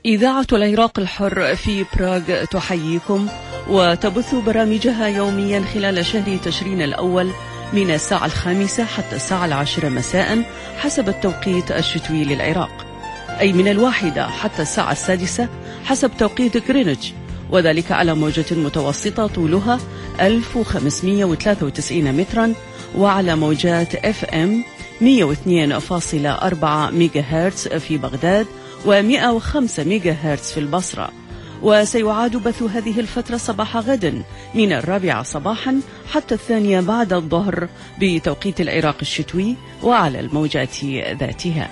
إذاعة العراق الحر في براغ تحييكم وتبث برامجها يوميا خلال شهر تشرين الأول من الساعة 5 حتى الساعة 10 مساء حسب التوقيت الشتوي للعراق، أي من 1 حتى الساعة 6 حسب توقيت غرينتش، وذلك على موجة متوسطة طولها 1593 مترا وعلى موجات FM 102.4 ميجا هرتز في بغداد و105 ميجا هرتز في البصرة. وسيعاد بث هذه الفترة صباح غد من 4 صباحا حتى 2 بعد الظهر بتوقيت العراق الشتوي وعلى الموجات ذاتها.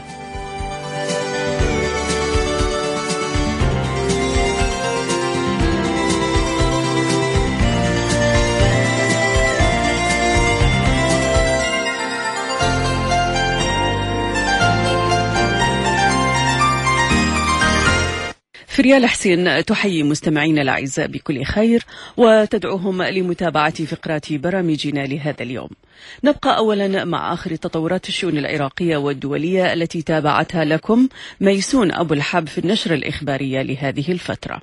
فريال حسين تحيي مستمعينا الأعزاء بكل خير وتدعوهم لمتابعة فقرات برامجنا لهذا اليوم. نبقى أولا مع آخر تطورات الشؤون العراقية والدولية التي تابعتها لكم ميسون أبو الحب في النشر الإخبارية لهذه الفترة.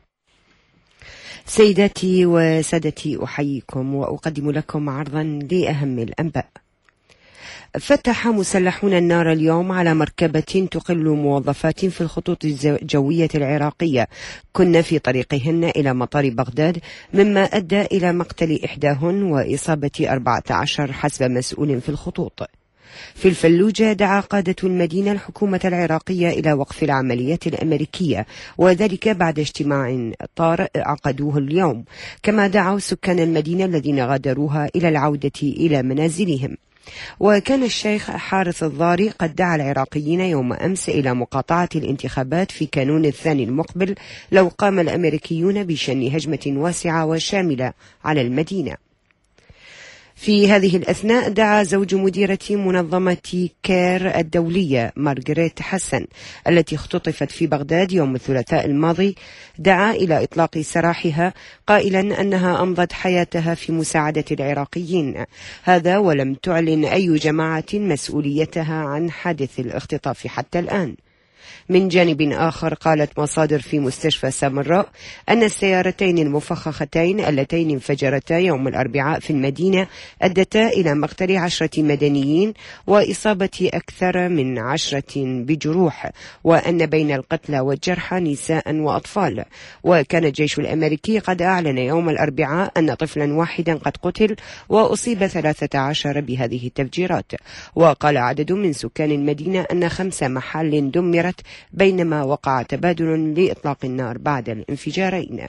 سيداتي وسادتي، أحييكم وأقدم لكم عرضا لأهم الأنباء. فتح مسلحون النار اليوم على مركبة تقل موظفات في الخطوط الجوية العراقية كن في طريقهن إلى مطار بغداد، مما أدى إلى مقتل إحداهن وإصابة 14 حسب مسؤول في الخطوط. في الفلوجة دعا قادة المدينة الحكومة العراقية إلى وقف العمليات الأمريكية، وذلك بعد اجتماع طارئ عقدوه اليوم، كما دعوا سكان المدينة الذين غادروها إلى العودة إلى منازلهم. وكان الشيخ حارث الضاري قد دعا العراقيين يوم أمس إلى مقاطعة الانتخابات في كانون الثاني المقبل لو قام الأمريكيون بشن هجمة واسعة وشاملة على المدينة. في هذه الأثناء دعا زوج مديرة منظمة كير الدولية مارغريت حسن التي اختطفت في بغداد يوم الثلاثاء الماضي، دعا إلى إطلاق سراحها قائلا أنها أمضت حياتها في مساعدة العراقيين، هذا ولم تعلن أي جماعة مسؤوليتها عن حادث الاختطاف حتى الآن. من جانب آخر قالت مصادر في مستشفى سامراء أن السيارتين المفخختين اللتين انفجرتا يوم الأربعاء في المدينة أدتا إلى مقتل 10 مدنيين وإصابة أكثر من 10 بجروح، وأن بين القتلى والجرحى نساء وأطفال. وكان الجيش الأمريكي قد أعلن يوم الأربعاء أن طفلا واحدا قد قتل وأصيب 13 بهذه التفجيرات. وقال عدد من سكان المدينة أن 5 محال دمرت بينما وقع تبادل لإطلاق النار بعد الانفجارين.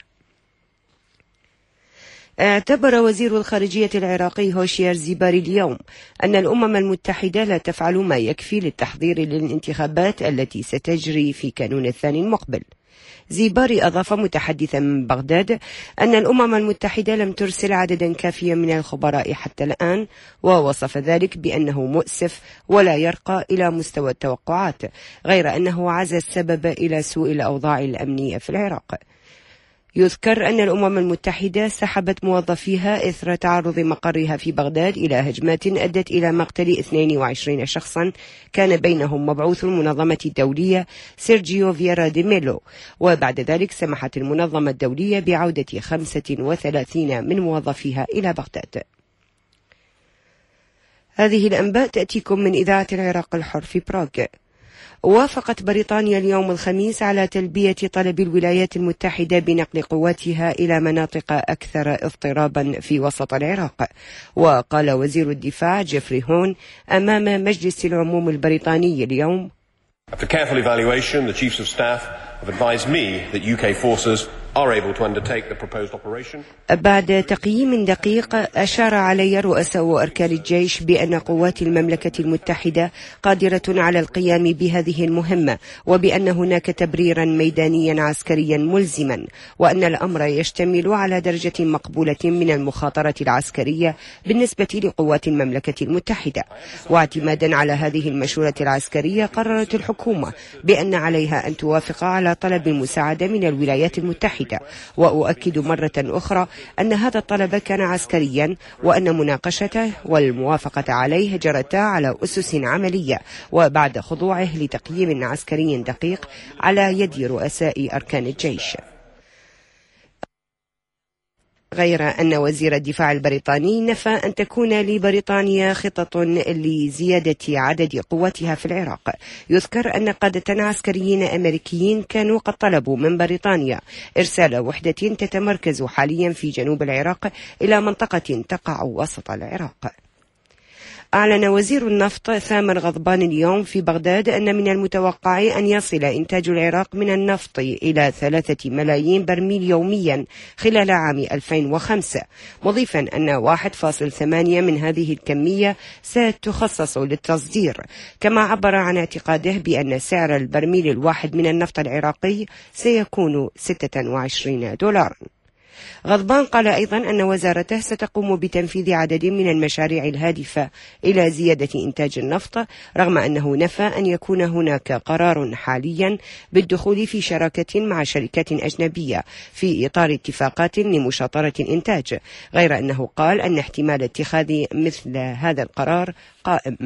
اعتبر وزير الخارجية العراقي هوشيار زيباري اليوم أن الأمم المتحدة لا تفعل ما يكفي للتحضير للانتخابات التي ستجري في كانون الثاني المقبل. زيباري أضاف متحدثا من بغداد أن الأمم المتحدة لم ترسل عددا كافيا من الخبراء حتى الآن، ووصف ذلك بأنه مؤسف ولا يرقى إلى مستوى التوقعات، غير أنه عزى السبب إلى سوء الأوضاع الأمنية في العراق. يذكر أن الأمم المتحدة سحبت موظفيها إثر تعرض مقرها في بغداد إلى هجمات أدت إلى مقتل 22 شخصا كان بينهم مبعوث المنظمة الدولية سيرجيو فييرا دي ميلو، وبعد ذلك سمحت المنظمة الدولية بعودة 35 من موظفيها إلى بغداد. هذه الأنباء تأتيكم من إذاعة العراق الحر في براغ. وافقت بريطانيا اليوم الخميس على تلبية طلب الولايات المتحدة بنقل قواتها إلى مناطق أكثر اضطرابا في وسط العراق. وقال وزير الدفاع جيفري هون أمام مجلس العموم البريطاني اليوم: After careful evaluation, the Chiefs of Staff have advised me that UK forces are able to undertake the proposed operation. بعد تقييم دقيق أشار علي رؤساء أركان الجيش بأن قوات المملكة المتحدة قادرة على القيام بهذه المهمة، وبأن هناك تبريرا ميدانيا عسكريا ملزما، وأن الأمر يشتمل على درجة مقبولة من المخاطرة العسكرية بالنسبة لقوات المملكة المتحدة. واعتمادا على هذه المشورة العسكرية قررت الحكومة بأن عليها أن توافق على طلب المساعدة من الولايات المتحدة واحدة. وأؤكد مرة أخرى أن هذا الطلب كان عسكريا، وأن مناقشته والموافقة عليه جرتا على أسس عملية وبعد خضوعه لتقييم عسكري دقيق على يد رؤساء أركان الجيش. غير أن وزير الدفاع البريطاني نفى أن تكون لبريطانيا خطط لزيادة عدد قواتها في العراق. يذكر أن قادة عسكريين أمريكيين كانوا قد طلبوا من بريطانيا إرسال وحدة تتمركز حاليا في جنوب العراق إلى منطقة تقع وسط العراق. أعلن وزير النفط ثامر غضبان اليوم في بغداد أن من المتوقع أن يصل إنتاج العراق من النفط إلى 3 ملايين برميل يوميا خلال عام 2005، مضيفا أن 1.8 من هذه الكمية ستخصص للتصدير. كما عبر عن اعتقاده بأن سعر البرميل الواحد من النفط العراقي سيكون $26. غضبان قال أيضا أن وزارته ستقوم بتنفيذ عدد من المشاريع الهادفة إلى زيادة إنتاج النفط، رغم أنه نفى أن يكون هناك قرار حاليا بالدخول في شراكة مع شركات أجنبية في إطار اتفاقات لمشاطرة الإنتاج، غير أنه قال أن احتمال اتخاذ مثل هذا القرار قائم.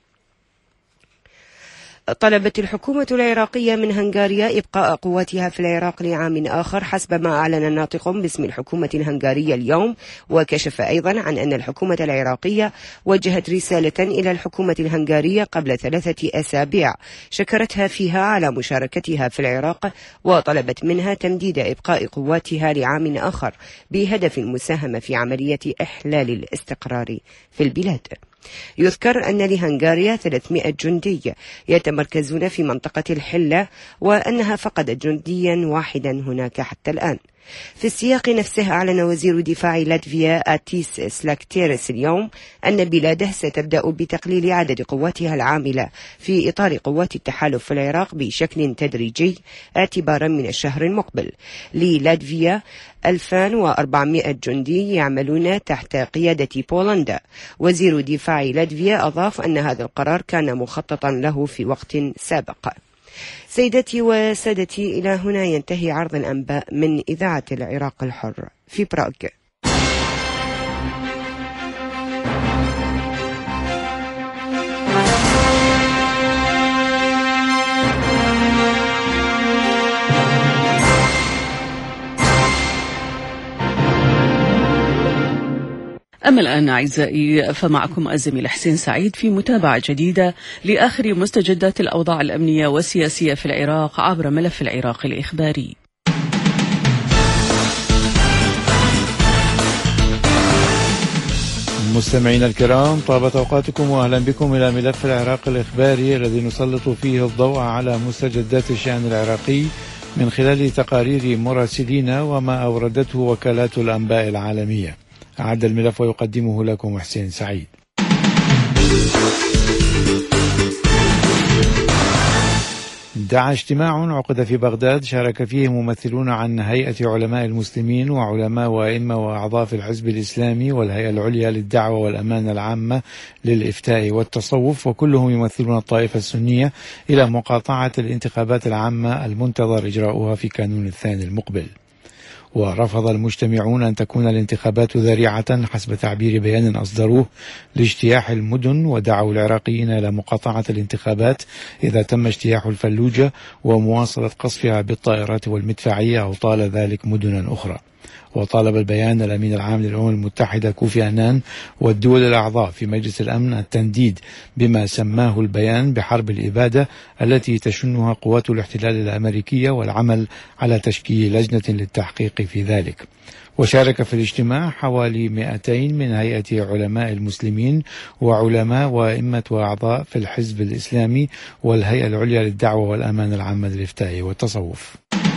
طلبت الحكومة العراقية من هنغاريا إبقاء قواتها في العراق لعام آخر حسب ما أعلن الناطق باسم الحكومة الهنغارية اليوم. وكشف أيضا عن أن الحكومة العراقية وجهت رسالة إلى الحكومة الهنغارية قبل 3 أسابيع شكرتها فيها على مشاركتها في العراق، وطلبت منها تمديد إبقاء قواتها لعام آخر بهدف المساهمة في عملية إحلال الاستقرار في البلاد. يذكر أن لهنغاريا 300 جندي يتمركزون في منطقة الحلة، وأنها فقدت جنديا واحدا هناك حتى الآن. في السياق نفسه أعلن وزير دفاع لاتفيا آتيس سلاكتيرس اليوم أن بلاده ستبدأ بتقليل عدد قواتها العاملة في إطار قوات التحالف في العراق بشكل تدريجي اعتبارا من الشهر المقبل. للاتفيا 2400 جندي يعملون تحت قيادة بولندا. وزير دفاع لاتفيا أضاف أن هذا القرار كان مخططا له في وقت سابق. سيدتي وسادتي، إلى هنا ينتهي عرض الأنباء من إذاعة العراق الحر في براغ. أما الآن أعزائي فمعكم الزميل حسين سعيد في متابعة جديدة لآخر مستجدات الأوضاع الأمنية والسياسية في العراق عبر ملف العراق الإخباري. مستمعينا الكرام، طابت أوقاتكم وأهلا بكم إلى ملف العراق الإخباري الذي نسلط فيه الضوء على مستجدات الشأن العراقي من خلال تقارير مراسلين وما أوردته وكالات الأنباء العالمية. أعد الملف ويقدمه لكم حسين سعيد. دعا اجتماع عقد في بغداد شارك فيه ممثلون عن هيئة علماء المسلمين وعلماء وأئمة وأعضاء في الحزب الإسلامي والهيئة العليا للدعوة والأمانة العامة للإفتاء والتصوف، وكلهم يمثلون الطائفة السنية، إلى مقاطعة الانتخابات العامة المنتظر إجراؤها في كانون الثاني المقبل. ورفض المجتمعون أن تكون الانتخابات ذريعة حسب تعبير بيان أصدروه لاجتياح المدن، ودعوا العراقيين إلى مقاطعة الانتخابات إذا تم اجتياح الفلوجة ومواصلة قصفها بالطائرات والمدفعية أو طال ذلك مدنا أخرى. وطالب البيان الأمين العام للأمم المتحدة كوفي عنان والدول الأعضاء في مجلس الأمن التنديد بما سماه البيان بحرب الإبادة التي تشنها قوات الاحتلال الأمريكية، والعمل على تشكيل لجنة للتحقيق في ذلك. وشارك في الاجتماع حوالي 200 من هيئة علماء المسلمين وعلماء وأئمة وأعضاء في الحزب الإسلامي والهيئة العليا للدعوة والأمانة العامة للإفتاء والتصوف.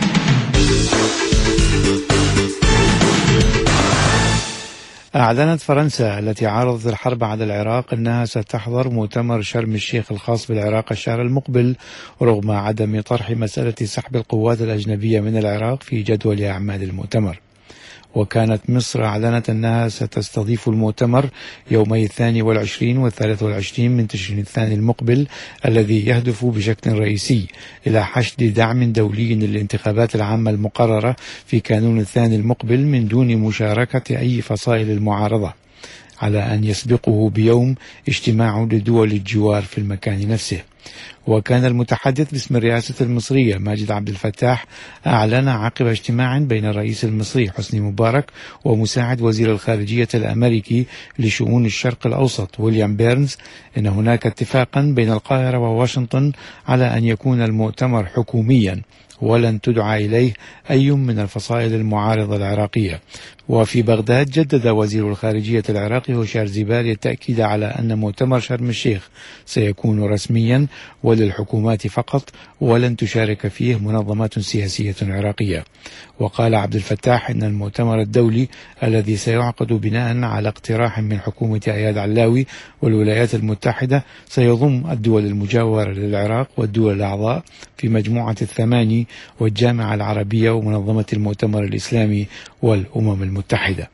أعلنت فرنسا التي عارضت الحرب على العراق أنها ستحضر مؤتمر شرم الشيخ الخاص بالعراق الشهر المقبل، رغم عدم طرح مسألة سحب القوات الأجنبية من العراق في جدول أعمال المؤتمر. وكانت مصر أعلنت أنها ستستضيف المؤتمر يومي 22 و23 من تشرين الثاني المقبل، الذي يهدف بشكل رئيسي إلى حشد دعم دولي للانتخابات العامة المقررة في كانون الثاني المقبل من دون مشاركة أي فصائل المعارضة، على أن يسبقه بيوم اجتماع لدول الجوار في المكان نفسه. وكان المتحدث باسم الرئاسة المصرية ماجد عبد الفتاح أعلن عقب اجتماع بين الرئيس المصري حسني مبارك ومساعد وزير الخارجية الأمريكي لشؤون الشرق الأوسط ويليام بيرنز أن هناك اتفاقا بين القاهرة وواشنطن على أن يكون المؤتمر حكوميا ولن تدعى إليه أي من الفصائل المعارضة العراقية. وفي بغداد جدد وزير الخارجية العراقي هشام زبالي التأكيد على أن مؤتمر شرم الشيخ سيكون رسميا وللحكومات فقط، ولن تشارك فيه منظمات سياسية عراقية. وقال عبد الفتاح إن المؤتمر الدولي الذي سيعقد بناء على اقتراح من حكومة اياد علاوي والولايات المتحدة سيضم الدول المجاورة للعراق والدول الأعضاء في مجموعة الثماني والجامعة العربية ومنظمة المؤتمر الإسلامي والأمم المتحدة.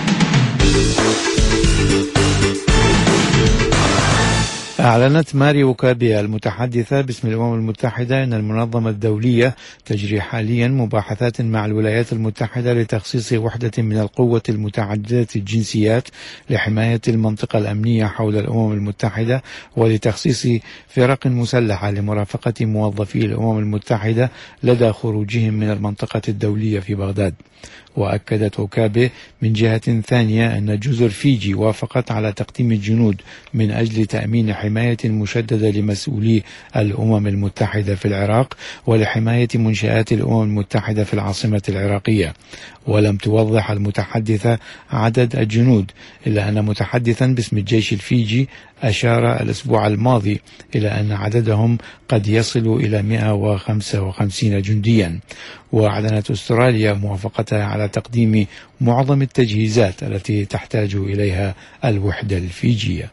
أعلنت ماري وكابيا المتحدثة باسم الأمم المتحدة أن المنظمة الدولية تجري حاليا مباحثات مع الولايات المتحدة لتخصيص وحدة من القوة المتعددة الجنسيات لحماية المنطقة الأمنية حول الأمم المتحدة، ولتخصيص فرق مسلحة لمرافقة موظفي الأمم المتحدة لدى خروجهم من المنطقة الدولية في بغداد. وأكدت وكابي من جهة ثانية أن جزر فيجي وافقت على تقديم الجنود من أجل تأمين حماية مشددة لمسؤولي الأمم المتحدة في العراق ولحماية منشآت الأمم المتحدة في العاصمة العراقية. ولم توضح المتحدثة عدد الجنود، إلا أن متحدثا باسم الجيش الفيجي أشار الأسبوع الماضي إلى أن عددهم قد يصل إلى 155 جنديا. وأعلنت أستراليا موافقتها على تقديم معظم التجهيزات التي تحتاج إليها الوحدة الفيجية.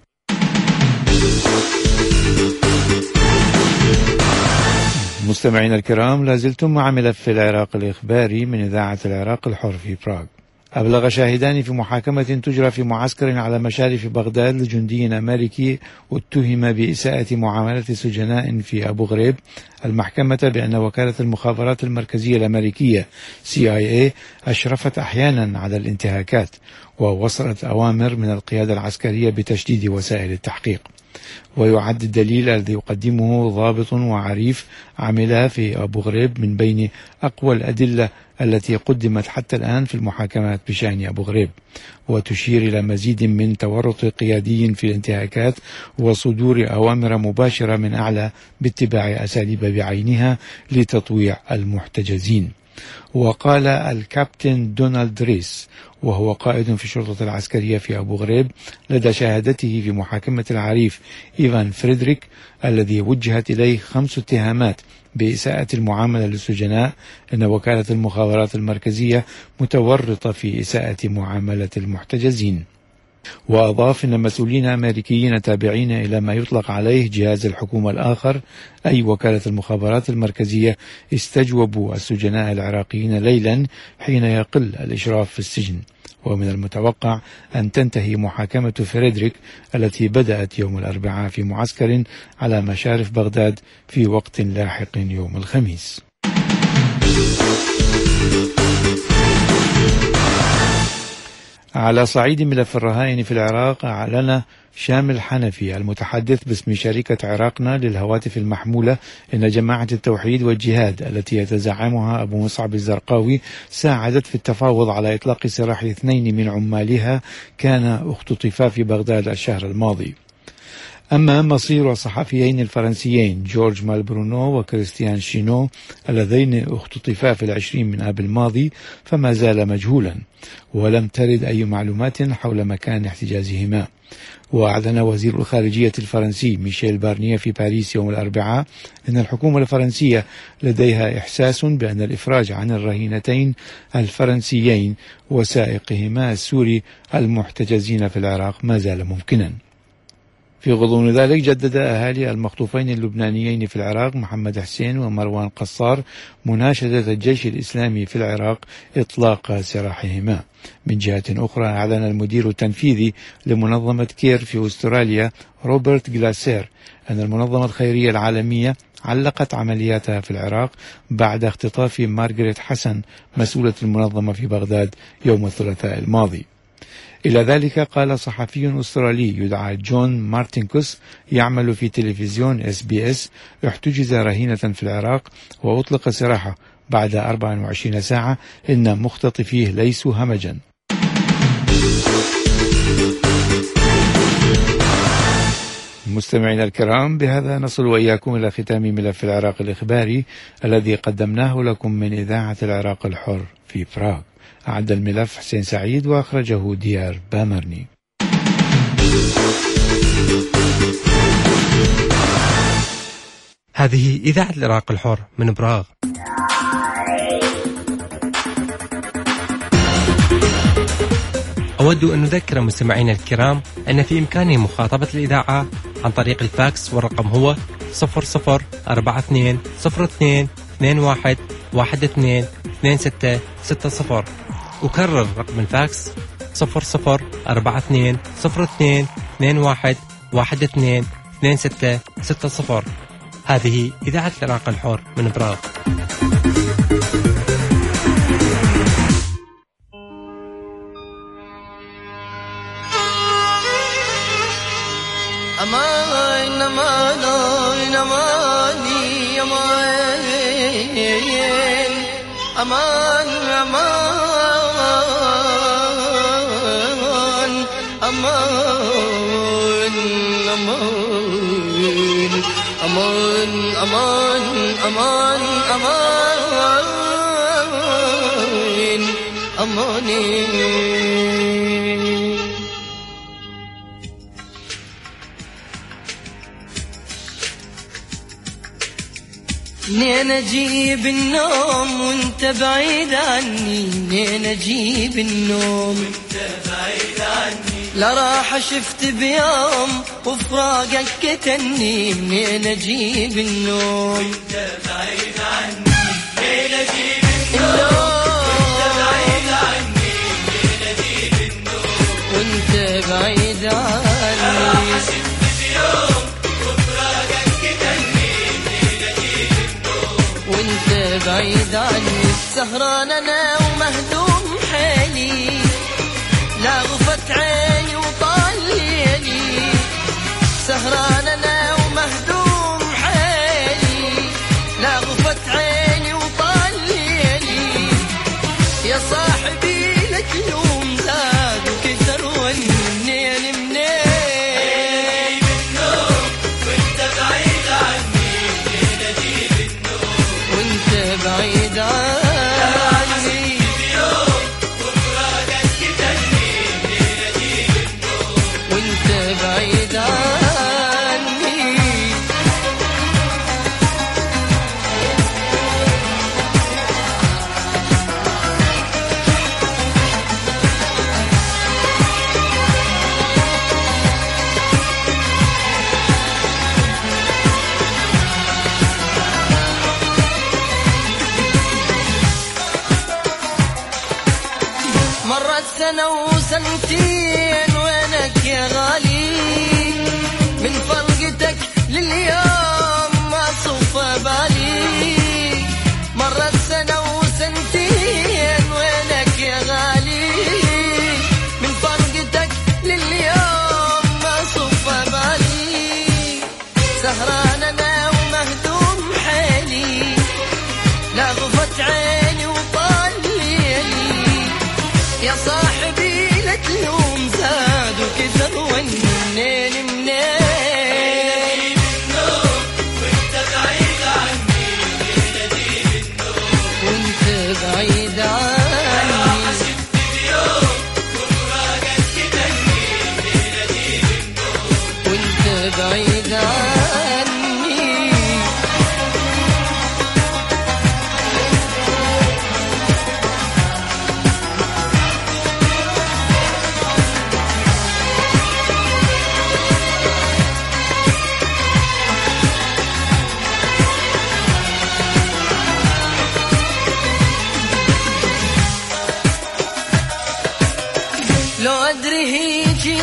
مستمعينا الكرام، لازلتم مع ملف العراق الإخباري من إذاعة العراق الحر في براغ. أبلغ شاهدان في محاكمة تجرى في معسكر على مشارف بغداد لجندي أمريكي اتهم بإساءة معاملة سجناء في أبو غريب المحكمة بأن وكالة المخابرات المركزية الأمريكية CIA أشرفت أحيانا على الانتهاكات ووصلت أوامر من القيادة العسكرية بتشديد وسائل التحقيق. ويعد الدليل الذي يقدمه ضابط وعريف عملها في أبو غريب من بين أقوى الأدلة التي قدمت حتى الآن في المحاكمات بشأن أبو غريب، وتشير إلى مزيد من تورط قيادي في الانتهاكات وصدور أوامر مباشرة من أعلى باتباع أساليب بعينها لتطويع المحتجزين. وقال الكابتن دونالد ريس وهو قائد في الشرطة العسكرية في أبو غريب لدى شهادته في محاكمة العريف إيفان فريدريك الذي وجهت إليه 5 اتهامات بإساءة المعاملة للسجناء أن وكالة المخابرات المركزية متورطة في إساءة معاملة المحتجزين. وأضاف أن مسؤولين أمريكيين تابعين إلى ما يطلق عليه جهاز الحكومة الآخر أي وكالة المخابرات المركزية استجوبوا السجناء العراقيين ليلا حين يقل الإشراف في السجن. ومن المتوقع أن تنتهي محاكمة فريدريك التي بدأت يوم الأربعاء في معسكر على مشارف بغداد في وقت لاحق يوم الخميس. على صعيد ملف الرهائن في العراق، أعلن شامل حنفي المتحدث باسم شركة عراقنا للهواتف المحمولة أن جماعة التوحيد والجهاد التي يتزعمها أبو مصعب الزرقاوي ساعدت في التفاوض على إطلاق سراح 2 من عمالها كان اختطفا في بغداد الشهر الماضي. أما مصير الصحفيين الفرنسيين جورج مالبرونو وكريستيان شينو اللذين اختطفا في 20 من آب الماضي فما زال مجهولا، ولم ترد أي معلومات حول مكان احتجازهما. وأعلن وزير الخارجية الفرنسي ميشيل بارنيه في باريس يوم الأربعاء أن الحكومة الفرنسية لديها إحساس بأن الإفراج عن الرهينتين الفرنسيين وسائقهما السوري المحتجزين في العراق ما زال ممكنا. في غضون ذلك جدد أهالي المخطوفين اللبنانيين في العراق محمد حسين ومروان قصار مناشدة الجيش الإسلامي في العراق إطلاق سراحهما. من جهة أخرى أعلن المدير التنفيذي لمنظمة كير في أستراليا روبرت جلاسير أن المنظمة الخيرية العالمية علقت عملياتها في العراق بعد اختطاف مارغريت حسن مسؤولة المنظمة في بغداد يوم الثلاثاء الماضي. إلى ذلك قال صحفي أسترالي يدعى جون مارتينكوس يعمل في تلفزيون SBS احتجز رهينة في العراق وأطلق سراحه بعد 24 ساعة إن مختطفيه ليسوا همجا. مستمعينا الكرام، بهذا نصل وإياكم إلى ختام ملف العراق الإخباري الذي قدمناه لكم من إذاعة العراق الحر في براغ. أعد الملف حسين سعيد وأخرجه ديار بامرني. هذه إذاعة العراق الحر من براغ. أود أن نذكر مستمعينا الكرام أن في إمكانهم مخاطبة الإذاعة عن طريق الفاكس، والرقم هو 0042 02 21 12 2660. أكرر رقم الفاكس 0042 02 21 12 2660. هذه إذاعة العراق الحر من براغ. أمان أمان أماني أمان أمان أمان أمان أمان أمان أمان أمان أمان. منين اجيب النوم وانت بعيد عني، منين اجيب النوم وانت بعيد عني، لا راح شفت بيوم وفراقك كتني، منين اجيب النوم وانت بعيد عني، منين اجيب النوم وانت بعيد عني، منين اجيب النوم وانت بعيد عني، لا راح شفت بيوم وفراقك كتني، منين اجيب وانت بعيد عني. سهران انا ومهدوم حالي، لا غفت عيني وطال ليلي، سهران انا ومهدوم حالي، لا غفت عيني وطال ليلي، يا صاحبي لك يوم زاد وكثر والنين منين بالنوم وانت بعيد عني، منين اجيب النوم وانت بعيد عني، بيوم وفراقك كتني، منين اجيب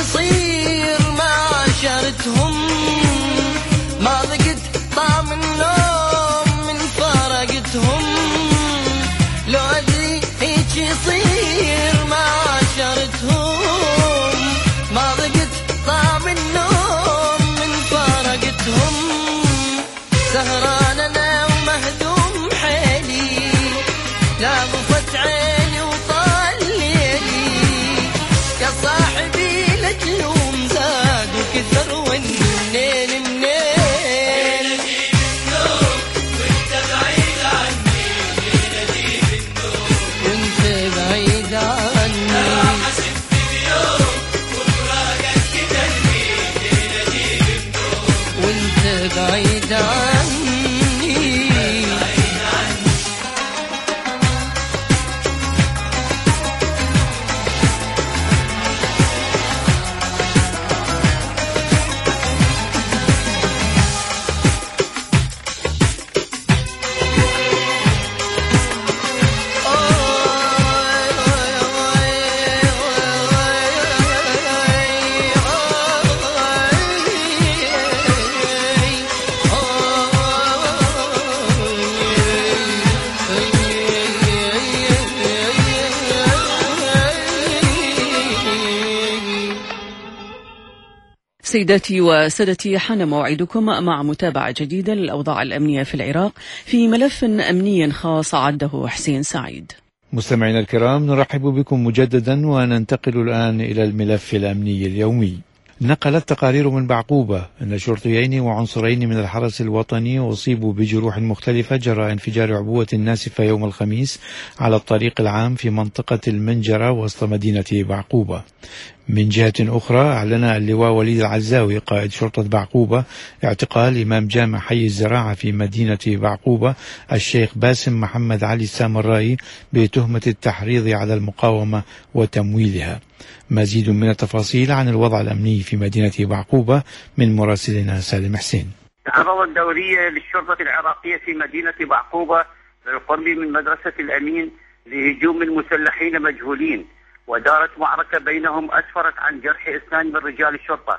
يصير ما عاشرتهم، ما ذقت طعم النوم من فارقتهم. لو أدري هيك يصير ما عاشرتهم، ما ذقت طعم النوم من فارقتهم. سهران أنا ومهدوم حيلي، لا ضفت عيني وطال ليلي. يا صاحبي لا تلوم زاد وكثر والنين منين. نجيب النوم وانت بعيد عني، نجيب النوم وانت بعيد عني. راح اشف بيوم وفراقك كتلني، نجيب النوم وانت بعيد عني. سيداتي وسادتي، حان موعدكم مع متابعة جديدة للأوضاع الأمنية في العراق في ملف أمني خاص عده حسين سعيد. مستمعينا الكرام، نرحب بكم مجددا وننتقل الآن إلى الملف الأمني اليومي. نقلت تقارير من بعقوبة أن شرطيين وعنصرين من الحرس الوطني أصيبوا بجروح مختلفة جراء انفجار عبوة ناسفة يوم الخميس على الطريق العام في منطقة المنجرة وسط مدينة بعقوبة. من جهة أخرى، أعلن اللواء وليد العزاوي قائد شرطة بعقوبة اعتقال إمام جامع حي الزراعة في مدينة بعقوبة الشيخ باسم محمد علي السامرائي بتهمة التحريض على المقاومة وتمويلها. مزيد من التفاصيل عن الوضع الأمني في مدينة بعقوبة من مراسلنا سالم حسين. تعرضت الدورية للشرطة العراقية في مدينة بعقوبة بالقرب من مدرسة الأمين لهجوم المسلحين مجهولين، ودارت معركة بينهم أسفرت عن جرح 2 من رجال الشرطة.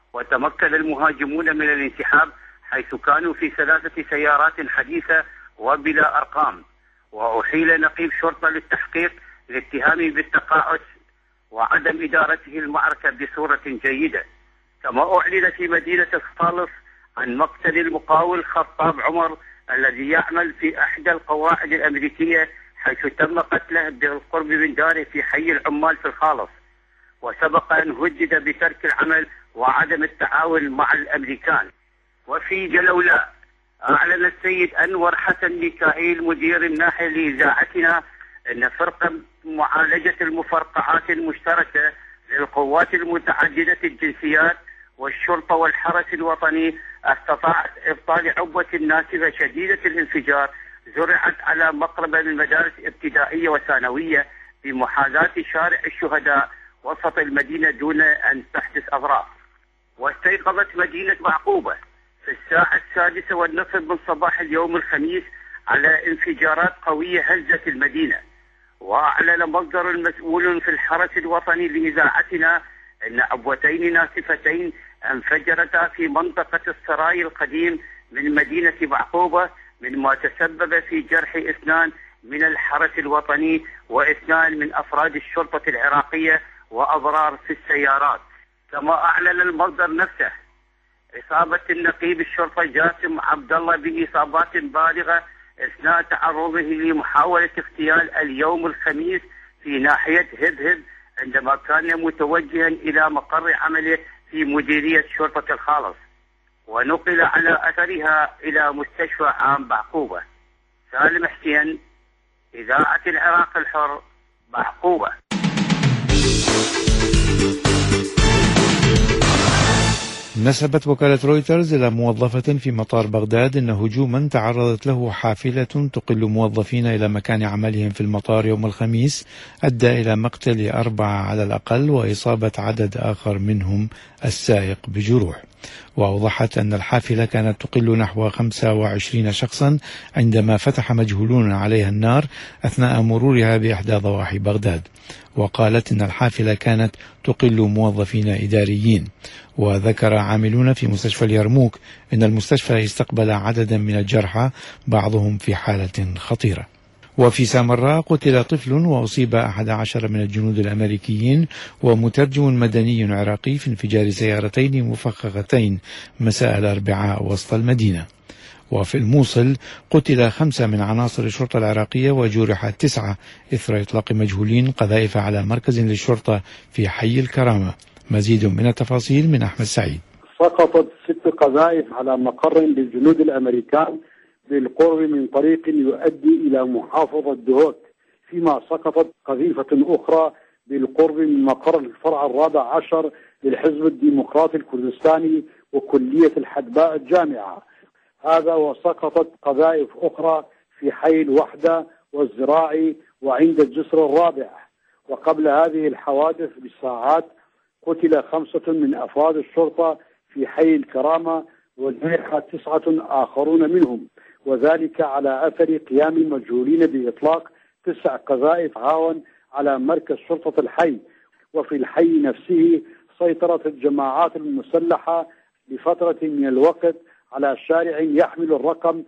وتمكن المهاجمون من الانسحاب حيث كانوا في 3 سيارات حديثة وبلا أرقام. وأحيل نقيب شرطة للتحقيق لاتهامه بالتقاعس وعدم إدارته المعركة بصورة جيدة. كما أعلن في مدينة الخالص عن مقتل المقاول خطاب عمر الذي يعمل في إحدى القواعد الأمريكية، حيث تم قتله بالقرب من داره في حي العمال في الخالص. وسبق أن هدد بترك العمل وعدم التعاون مع الأمريكان. وفي جلولاء أعلن السيد أنور حسن ميكائيل مدير الناحية لإذاعتنا أن فرقة معالجة المفرقعات المشتركة للقوات المتعددة الجنسيات والشرطة والحرس الوطني استطاعت إبطال عبوة ناسفة شديدة الانفجار زرعت على مقربة من مدارس ابتدائية وثانوية بمحاذاة شارع الشهداء وسط المدينة دون أن تحدث أضرار. واستيقظت مدينة بعقوبة في الساعة 6:30 من صباح اليوم الخميس على انفجارات قوية هزت المدينة. وأعلن مصدر مسؤول في الحرس الوطني لإذاعتنا أن عبوتين ناسفتين انفجرتا في منطقة السراي القديم من مدينة بعقوبة، مما تسبب في جرح 2 من الحرس الوطني و2 من أفراد الشرطة العراقية وأضرار في السيارات. كما أعلن المصدر نفسه إصابة النقيب الشرطة جاسم عبد الله بإصابات بالغة أثناء تعرضه لمحاولة اغتيال اليوم الخميس في ناحية هبهب عندما كان متوجها إلى مقر عمله في مديرية شرطة الخالص، ونقل على أثرها إلى مستشفى عام بعقوبة. سالم حسين، إذاعة العراق الحر، بعقوبة. نسبت وكالة رويترز إلى موظفة في مطار بغداد أن هجوما تعرضت له حافلة تقل موظفين إلى مكان عملهم في المطار يوم الخميس أدى إلى مقتل 4 على الأقل وإصابة عدد آخر منهم السائق بجروح. وأوضحت أن الحافلة كانت تقل نحو 25 شخصا عندما فتح مجهولون عليها النار أثناء مرورها بإحدى ضواحي بغداد. وقالت أن الحافلة كانت تقل موظفين إداريين. وذكر عاملون في مستشفى اليرموك أن المستشفى استقبل عددا من الجرحى بعضهم في حالة خطيرة. وفي سامراء قتل طفل وأصيب 11 من الجنود الأمريكيين ومترجم مدني عراقي في انفجار سيارتين مفخختين مساء الأربعاء وسط المدينة. وفي الموصل قتل 5 من عناصر الشرطة العراقية وجرح 9 إثر إطلاق مجهولين قذائف على مركز للشرطة في حي الكرامة. مزيد من التفاصيل من أحمد سعيد. سقطت 6 قذائف على مقر للجنود الأمريكان بالقرب من طريق يؤدي إلى محافظة دهوك، فيما سقطت قذيفة أخرى بالقرب من مقر الفرع 14 للحزب الديمقراطي الكردستاني وكلية الحدباء الجامعة. هذا وسقطت قذائف أخرى في حي الوحدة والزراعي وعند الجسر الرابع. وقبل هذه الحوادث بساعات قتل 5 من أفراد الشرطة في حي الكرامة وجرح 9 آخرون منهم، وذلك على أثر قيام مجهولين بإطلاق 9 قذائف هاون على مركز شرطة الحي. وفي الحي نفسه سيطرت الجماعات المسلحة لفترة من الوقت على شارع يحمل الرقم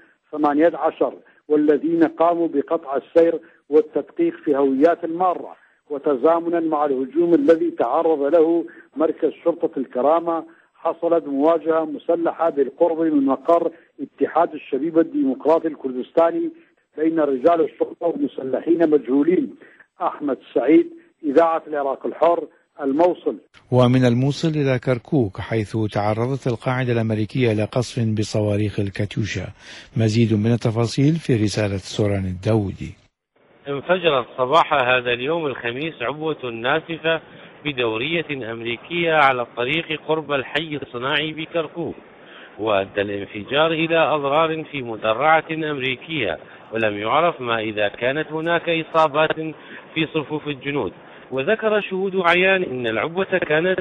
18 والذين قاموا بقطع السير والتدقيق في هويات المارة. وتزامنا مع الهجوم الذي تعرض له مركز شرطة الكرامة حصلت مواجهة مسلحة بالقرب من مقر اتحاد الشبيبة الديمقراطي الكردستاني بين رجال الشرطة ومسلحين مجهولين. أحمد سعيد، إذاعة العراق الحر، الموصل. ومن الموصل إلى كركوك حيث تعرضت القاعدة الأمريكية إلى قصف بصواريخ الكاتيوشا. مزيد من التفاصيل في رسالة سوران الداودي. انفجرت صباح هذا اليوم الخميس عبوة ناسفة بدورية أمريكية على الطريق قرب الحي الصناعي بكركوك، وأدى الانفجار إلى أضرار في مدرعة أمريكية، ولم يعرف ما إذا كانت هناك إصابات في صفوف الجنود. وذكر شهود عيان إن العبوة كانت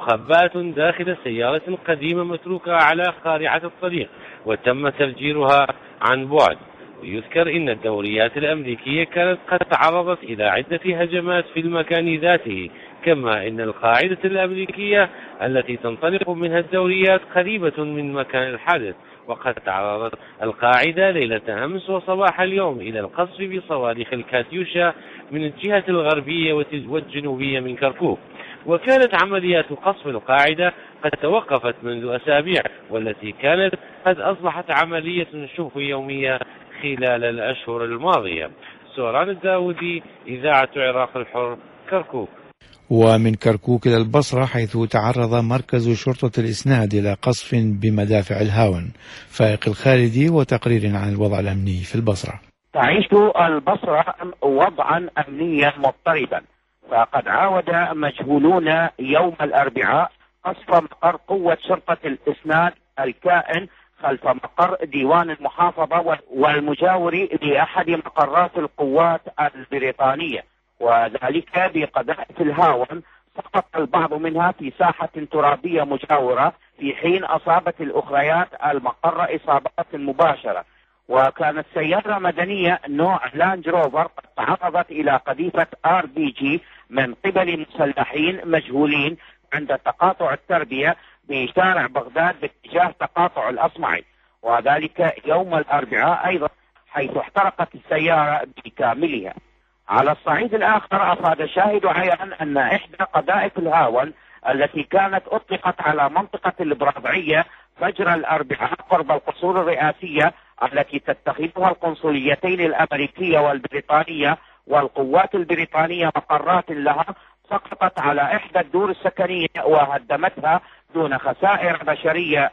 مخبأة داخل سيارة قديمة متروكة على قارعة الطريق وتم تفجيرها عن بعد. ويذكر إن الدوريات الأمريكية كانت قد تعرضت إلى عدة هجمات في المكان ذاته، كما إن القاعدة الأمريكية التي تنطلق منها الدوريات قريبة من مكان الحادث. وقد تعرضت القاعدة ليلة أمس وصباح اليوم إلى القصف بصواريخ الكاتيوشا من الجهة الغربية والجنوبية من كركوك. وكانت عمليات قصف القاعدة قد توقفت منذ أسابيع، والتي كانت قد أصبحت عملية شبه يومية خلال الأشهر الماضية. سوران الداودي، إذاعة العراق الحر، كركوك. ومن كركوك إلى البصرة حيث تعرض مركز شرطة الإسناد إلى قصف بمدافع الهاون. فائق الخالدي وتقرير عن الوضع الأمني في البصرة. تعيش البصرة وضعا أمنيا مضطربا، فقد عاود مجهولون يوم الأربعاء قصف مقر قوة شرطة الإسناد الكائن خلف مقر ديوان المحافظة والمجاور لأحد مقرات القوات البريطانية، وذلك بقذائف الهاون سقط البعض منها في ساحة ترابية مجاورة، في حين أصابت الأخريات المقر إصابات مباشرة. وكانت سيارة مدنية نوع لانج روفر قد تعرضت إلى قذيفة RPG من قبل مسلحين مجهولين عند تقاطع التربية بشارع بغداد باتجاه تقاطع الأصمعي، وذلك يوم الأربعاء أيضا، حيث احترقت السيارة بكاملها. على الصعيد الآخر أفاد شاهد عيان أن إحدى قذائف الهاون التي كانت أطلقت على منطقة البرابعية فجر الأربعاء قرب القصور الرئاسية التي تتخذها القنصليتين الأمريكية والبريطانية والقوات البريطانية مقرات لها، سقطت على إحدى الدور السكنية وهدمتها دون خسائر بشرية.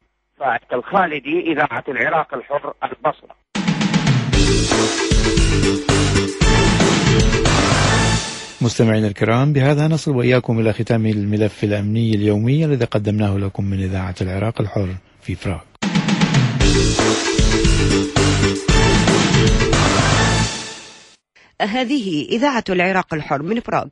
فائق الخالدي، إذاعة العراق الحر، البصرة. مستمعينا الكرام، بهذا نصل وإياكم إلى ختام الملف الأمني اليومي الذي قدمناه لكم من إذاعة العراق الحر في براغ. هذه إذاعة العراق الحر من براغ.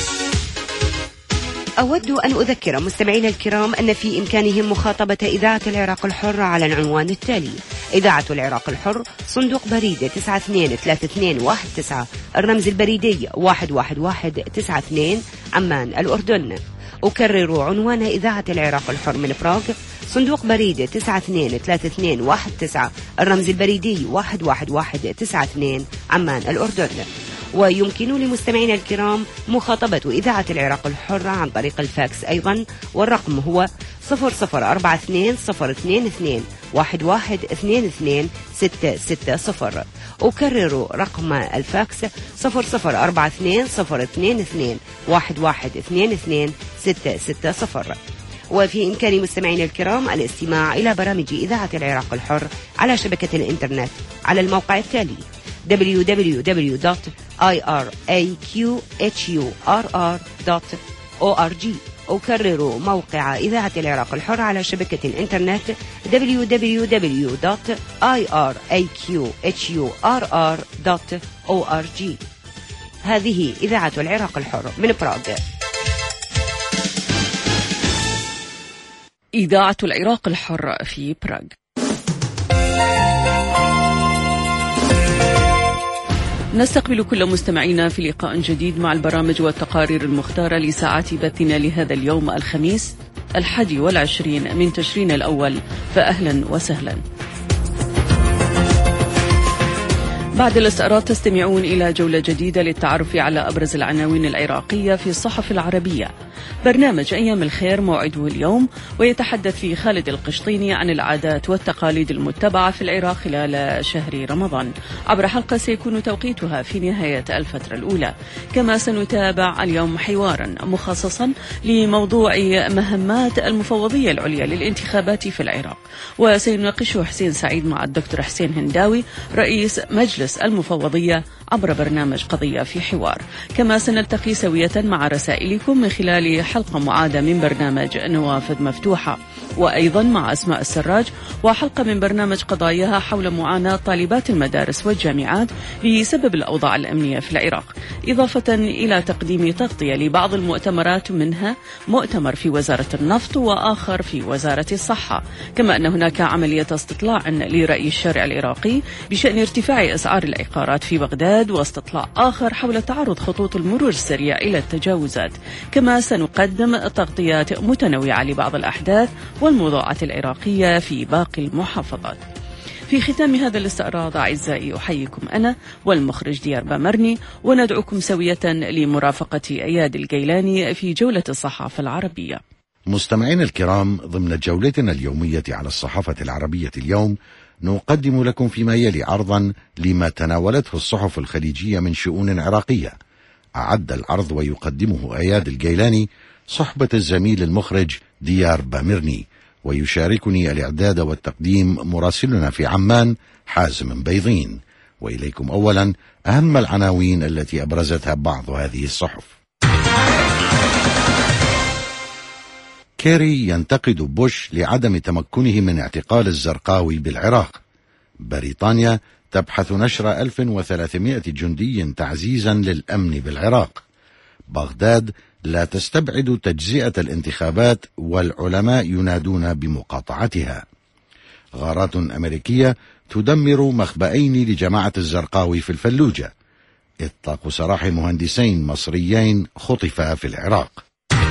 أود أن أذكر مستمعينا الكرام أن في إمكانهم مخاطبة إذاعة العراق الحر على العنوان التالي: إذاعة العراق الحر، صندوق بريد 923219، الرمز البريدي 11192، عمان الأردن. أكرر عنوان إذاعة العراق الحر من براغ: صندوق بريد 923219، الرمز البريدي 11192، عمان الأردن. ويمكن لمستمعينا الكرام مخاطبة إذاعة العراق الحر عن طريق الفاكس أيضا، والرقم هو 0042-022-1122-660. أكرر رقم الفاكس 0042-022-1122-660. وفي إمكان مستمعينا الكرام الاستماع إلى برامج إذاعة العراق الحر على شبكة الإنترنت على الموقع التالي: www.iraqhurr.org. أكرر موقع إذاعة العراق الحر على شبكة الإنترنت www.iraqhurr.org. هذه إذاعة العراق الحر من براغ. إذاعة العراق الحر في براغ. نستقبل كل مستمعينا في لقاء جديد مع البرامج والتقارير المختارة لساعات بثنا لهذا اليوم الخميس 21 من تشرين الأول، فأهلا وسهلا. بعد الاستعراض تستمعون إلى جولة جديدة للتعرف على أبرز العناوين العراقية في الصحف العربية. برنامج أيام الخير موعده اليوم، ويتحدث فيه خالد القشطيني عن العادات والتقاليد المتبعة في العراق خلال شهر رمضان عبر حلقة سيكون توقيتها في نهاية الفترة الأولى. كما سنتابع اليوم حوارا مخصصا لموضوع مهمات المفوضية العليا للانتخابات في العراق، وسيناقشه حسين سعيد مع الدكتور حسين هنداوي رئيس مجلس المفوضية عبر برنامج قضية في حوار. كما سنلتقي سوية مع رسائلكم من خلال حلقة معادة من برنامج نوافذ مفتوحة، وأيضا مع أسماء السراج وحلقة من برنامج قضاياها حول معاناة طالبات المدارس والجامعات بسبب الأوضاع الأمنية في العراق، إضافة إلى تقديم تغطية لبعض المؤتمرات، منها مؤتمر في وزارة النفط وآخر في وزارة الصحة. كما أن هناك عملية استطلاع لرأي الشارع العراقي بشأن ارتفاع أسعار العقارات في بغداد، واستطلاع آخر حول تعرض خطوط المرور السريع إلى التجاوزات. كما سنقدم تغطيات متنوعة لبعض الأحداث والموضوعات العراقية في باقي المحافظات. في ختام هذا الاستعراض أعزائي أحييكم أنا والمخرج ديار بامرني، وندعوكم سوية لمرافقة أياد الجيلاني في جولة الصحافة العربية. مستمعينا الكرام، ضمن جولتنا اليومية على الصحافة العربية اليوم نقدم لكم فيما يلي عرضا لما تناولته الصحف الخليجية من شؤون عراقية. أعد العرض ويقدمه أياد الجيلاني صحبة الزميل المخرج ديار بامرني، ويشاركني الإعداد والتقديم مراسلنا في عمان حازم بيضين. وإليكم أولا أهم العناوين التي أبرزتها بعض هذه الصحف. كيري ينتقد بوش لعدم تمكنه من اعتقال الزرقاوي بالعراق. بريطانيا تبحث نشر 1300 جندي تعزيزا للأمن بالعراق. بغداد لا تستبعد تجزئة الانتخابات والعلماء ينادون بمقاطعتها. غارات أمريكية تدمر مخبئين لجماعة الزرقاوي في الفلوجة. إطلاق سراح مهندسين مصريين خطفا في العراق.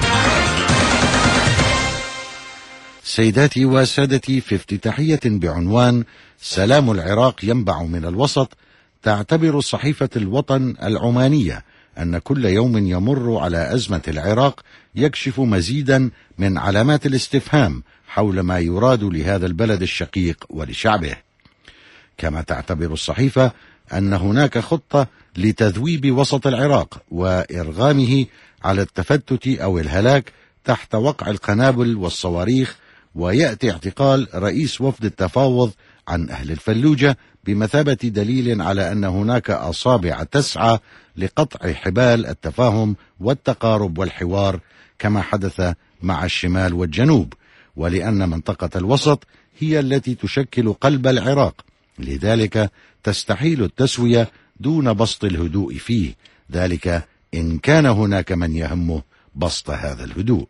سيداتي وسادتي، في افتتاحية بعنوان سلام العراق ينبع من الوسط، تعتبر صحيفة الوطن العمانية أن كل يوم يمر على أزمة العراق يكشف مزيدا من علامات الاستفهام حول ما يراد لهذا البلد الشقيق ولشعبه. كما تعتبر الصحيفة أن هناك خطة لتذويب وسط العراق وإرغامه على التفتت أو الهلاك تحت وقع القنابل والصواريخ، ويأتي اعتقال رئيس وفد التفاوض عن أهل الفلوجة بمثابة دليل على أن هناك أصابع تسعى لقطع حبال التفاهم والتقارب والحوار كما حدث مع الشمال والجنوب، ولأن منطقة الوسط هي التي تشكل قلب العراق، لذلك تستحيل التسوية دون بسط الهدوء فيه، ذلك إن كان هناك من يهمه بسط هذا الهدوء.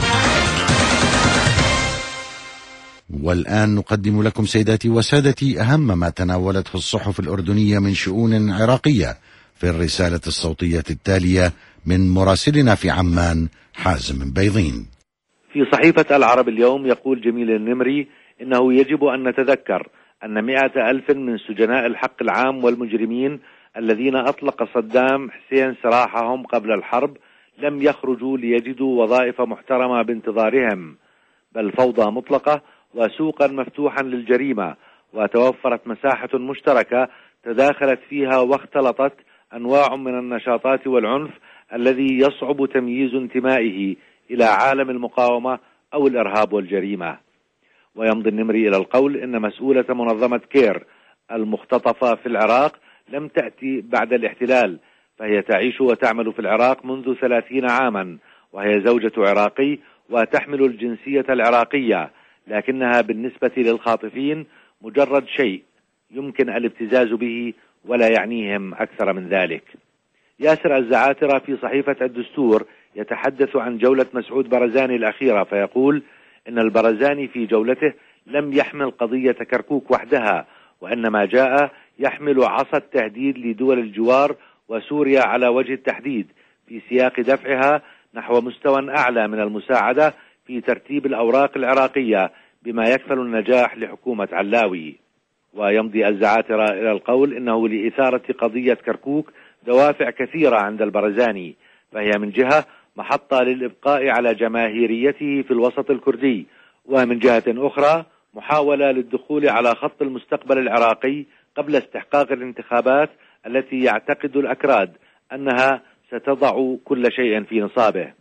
والآن نقدم لكم سيداتي وسادتي أهم ما تناولته الصحف الأردنية من شؤون عراقية في الرسالة الصوتية التالية من مراسلنا في عمان حازم بيضين. في صحيفة العرب اليوم يقول جميل النمري إنه يجب أن نتذكر أن 100,000 من سجناء الحق العام والمجرمين الذين أطلق صدام حسين سراحهم قبل الحرب لم يخرجوا ليجدوا وظائف محترمة بانتظارهم، بل فوضى مطلقة وسوقا مفتوحا للجريمة، وتوفرت مساحة مشتركة تداخلت فيها واختلطت أنواع من النشاطات والعنف الذي يصعب تمييز انتمائه إلى عالم المقاومة أو الإرهاب والجريمة. ويمضي النمري إلى القول إن مسؤولة منظمة كير المختطفة في العراق لم تأتي بعد الاحتلال، فهي تعيش وتعمل في العراق منذ 30 عاما، وهي زوجة عراقي وتحمل الجنسية العراقية، لكنها بالنسبة للخاطفين مجرد شيء يمكن الابتزاز به ولا يعنيهم أكثر من ذلك. ياسر الزعاترة في صحيفة الدستور يتحدث عن جولة مسعود برزاني الأخيرة، فيقول إن البرزاني في جولته لم يحمل قضية كركوك وحدها، وإنما جاء يحمل عصا التهديد لدول الجوار وسوريا على وجه التحديد في سياق دفعها نحو مستوى أعلى من المساعدة في ترتيب الأوراق العراقية بما يكفل النجاح لحكومة علاوي. ويمضي الزعاترة إلى القول إنه لإثارة قضية كركوك دوافع كثيرة عند البرزاني، فهي من جهة محطة للإبقاء على جماهيريته في الوسط الكردي، ومن جهة أخرى محاولة للدخول على خط المستقبل العراقي قبل استحقاق الانتخابات التي يعتقد الأكراد أنها ستضع كل شيء في نصابه.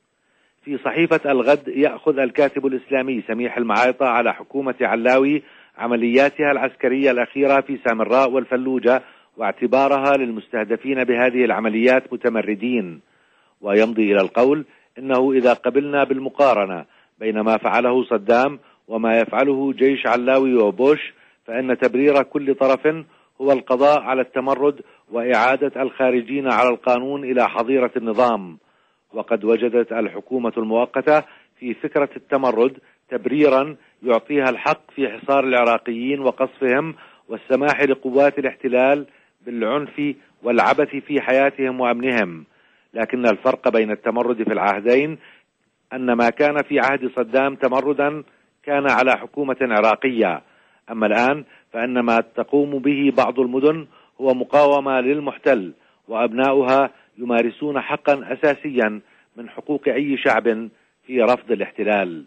في صحيفة الغد يأخذ الكاتب الإسلامي سميح المعايطة على حكومة علاوي عملياتها العسكرية الأخيرة في سامراء والفلوجة واعتبارها للمستهدفين بهذه العمليات متمردين، ويمضي إلى القول إنه إذا قبلنا بالمقارنة بين ما فعله صدام وما يفعله جيش علاوي وبوش، فإن تبرير كل طرف هو القضاء على التمرد وإعادة الخارجين على القانون إلى حظيرة النظام. وقد وجدت الحكومة المؤقتة في فكرة التمرد تبريرا يعطيها الحق في حصار العراقيين وقصفهم والسماح لقوات الاحتلال بالعنف والعبث في حياتهم وأمنهم، لكن الفرق بين التمرد في العهدين أن ما كان في عهد صدام تمردا كان على حكومة عراقية، أما الآن فإن ما تقوم به بعض المدن هو مقاومة للمحتل، وأبناؤها يمارسون حقا أساسيا من حقوق أي شعب في رفض الاحتلال.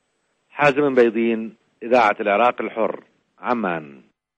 حازم بيضين، إذاعة العراق الحر، عمان.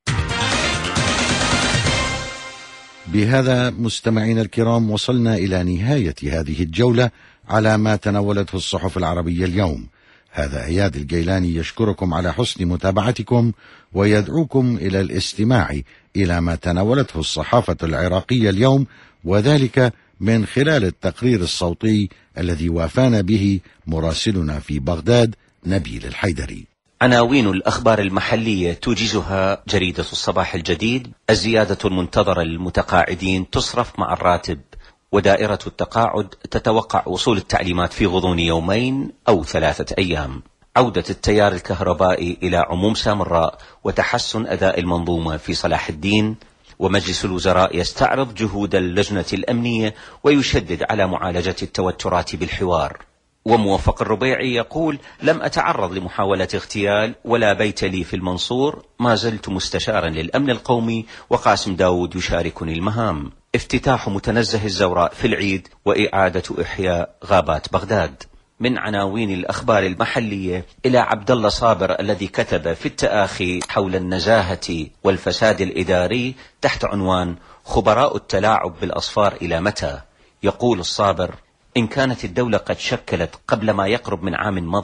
بهذا مستمعينا الكرام وصلنا إلى نهاية هذه الجولة على ما تناولته الصحف العربية اليوم. هذا إياد الجيلاني يشكركم على حسن متابعتكم ويدعوكم إلى الاستماع إلى ما تناولته الصحافة العراقية اليوم، وذلك من خلال التقرير الصوتي الذي وافانا به مراسلنا في بغداد نبيل الحيدري. عناوين الأخبار المحلية توجزها جريدة الصباح الجديد: الزيادة المنتظرة للمتقاعدين تصرف مع الراتب، ودائرة التقاعد تتوقع وصول التعليمات في غضون 2 أو 3 أيام. عودة التيار الكهربائي إلى عموم سامراء وتحسن أداء المنظومة في صلاح الدين. ومجلس الوزراء يستعرض جهود اللجنة الأمنية ويشدد على معالجة التوترات بالحوار. وموفق الربيعي يقول: لم أتعرض لمحاولة اغتيال ولا بيت لي في المنصور، ما زلت مستشارا للأمن القومي، وقاسم داود يشاركني المهام. افتتاح متنزه الزوراء في العيد وإعادة إحياء غابات بغداد. من عناوين الأخبار المحلية إلى عبد الله صابر الذي كتب في التآخي حول النزاهة والفساد الإداري تحت عنوان: خبراء التلاعب بالأصفار إلى متى؟ يقول الصابر: إن كانت الدولة قد شكلت قبل ما يقرب من عام مضى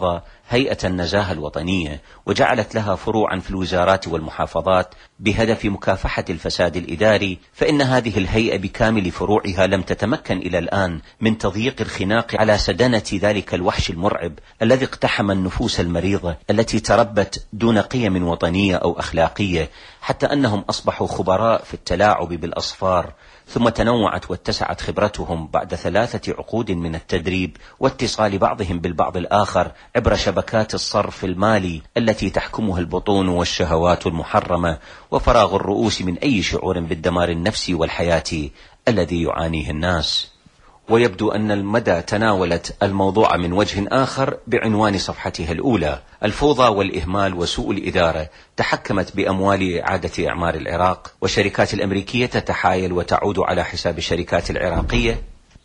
هيئة النزاهة الوطنية، وجعلت لها فروعا في الوزارات والمحافظات بهدف مكافحة الفساد الإداري، فإن هذه الهيئة بكامل فروعها لم تتمكن إلى الآن من تضييق الخناق على سدنة ذلك الوحش المرعب الذي اقتحم النفوس المريضة التي تربت دون قيم وطنية أو أخلاقية، حتى أنهم أصبحوا خبراء في التلاعب بالأصفار، ثم تنوعت واتسعت خبرتهم بعد 3 عقود من التدريب واتصال بعضهم بالبعض الآخر عبر شبكات الصرف المالي التي تحكمها البطون والشهوات المحرمة، وفراغ الرؤوس من أي شعور بالدمار النفسي والحياتي الذي يعانيه الناس. ويبدو أن المدى تناولت الموضوع من وجه آخر بعنوان صفحتها الأولى: الفوضى والإهمال وسوء الإدارة تحكمت بأموال إعادة إعمار العراق، والشركات الأمريكية تتحايل وتعود على حساب الشركات العراقية.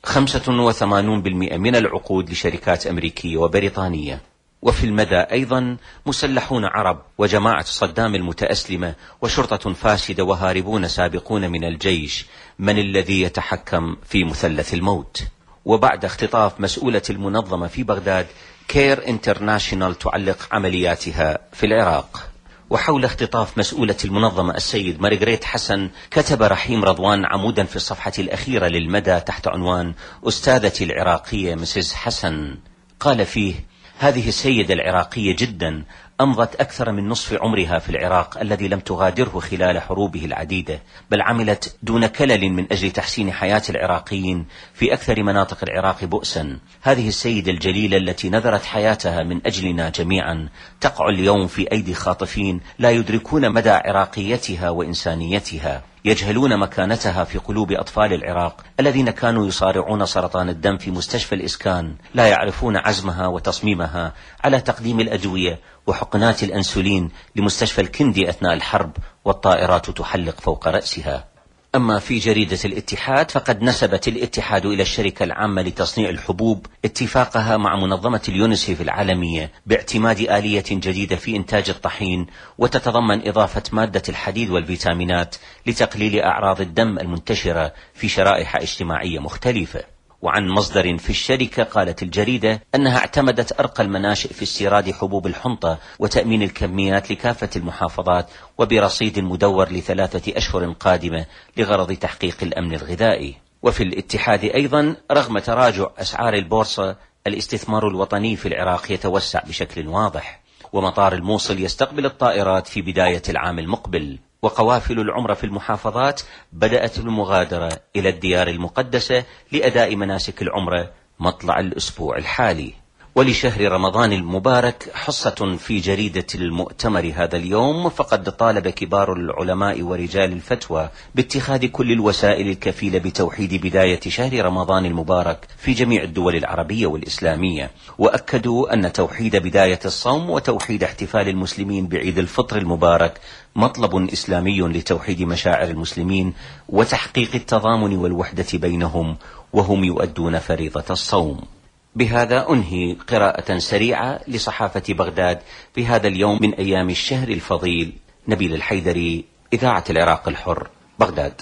85% من العقود لشركات أمريكية وبريطانية. وفي المدى أيضا مسلحون عرب وجماعة صدام المتأسلمة وشرطة فاسدة وهاربون سابقون من الجيش. من الذي يتحكم في مثلث الموت؟ وبعد اختطاف مسؤولة المنظمة في بغداد، كير انترناشنال تعلق عملياتها في العراق. وحول اختطاف مسؤولة المنظمة السيد مارغريت حسن، كتب رحيم رضوان عمودا في الصفحة الأخيرة للمدى تحت عنوان أستاذتي العراقية مسز حسن. قال فيه: هذه السيدة العراقية جدا أمضت أكثر من نصف عمرها في العراق الذي لم تغادره خلال حروبه العديدة، بل عملت دون كلل من أجل تحسين حياة العراقيين في أكثر مناطق العراق بؤسا. هذه السيدة الجليلة التي نذرت حياتها من أجلنا جميعا تقع اليوم في أيدي خاطفين لا يدركون مدى عراقيتها وإنسانيتها، يجهلون مكانتها في قلوب أطفال العراق الذين كانوا يصارعون سرطان الدم في مستشفى الإسكان، لا يعرفون عزمها وتصميمها على تقديم الأدوية وحقنات الأنسولين لمستشفى الكندي أثناء الحرب والطائرات تحلق فوق رأسها. أما في جريدة الاتحاد فقد نسبت الاتحاد إلى الشركة العامة لتصنيع الحبوب اتفاقها مع منظمة اليونسيف العالمية باعتماد آلية جديدة في إنتاج الطحين، وتتضمن إضافة مادة الحديد والفيتامينات لتقليل أعراض الدم المنتشرة في شرائح اجتماعية مختلفة. وعن مصدر في الشركة قالت الجريدة أنها اعتمدت أرقى المناشئ في استيراد حبوب الحنطة وتأمين الكميات لكافة المحافظات، وبرصيد مدور ل3 أشهر قادمة لغرض تحقيق الأمن الغذائي. وفي الاتحاد أيضا، رغم تراجع أسعار البورصة، الاستثمار الوطني في العراق يتوسع بشكل واضح، ومطار الموصل يستقبل الطائرات في بداية العام المقبل، وقوافل العمرة في المحافظات بدأت بالمغادرة إلى الديار المقدسة لأداء مناسك العمرة مطلع الأسبوع الحالي. ولشهر رمضان المبارك حصة في جريدة المؤتمر هذا اليوم، فقد طالب كبار العلماء ورجال الفتوى باتخاذ كل الوسائل الكفيلة بتوحيد بداية شهر رمضان المبارك في جميع الدول العربية والإسلامية، وأكدوا أن توحيد بداية الصوم وتوحيد احتفال المسلمين بعيد الفطر المبارك مطلب إسلامي لتوحيد مشاعر المسلمين وتحقيق التضامن والوحدة بينهم وهم يؤدون فريضة الصوم. بهذا أنهي قراءة سريعة لصحافة بغداد في هذا اليوم من أيام الشهر الفضيل. نبيل الحيدري، إذاعة العراق الحر، بغداد.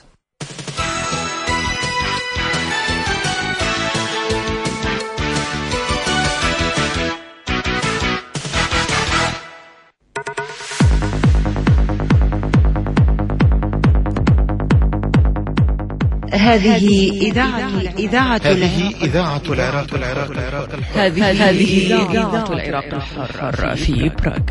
هذه إذاعة العراق هذه إذاعة العراق الحر في براغ.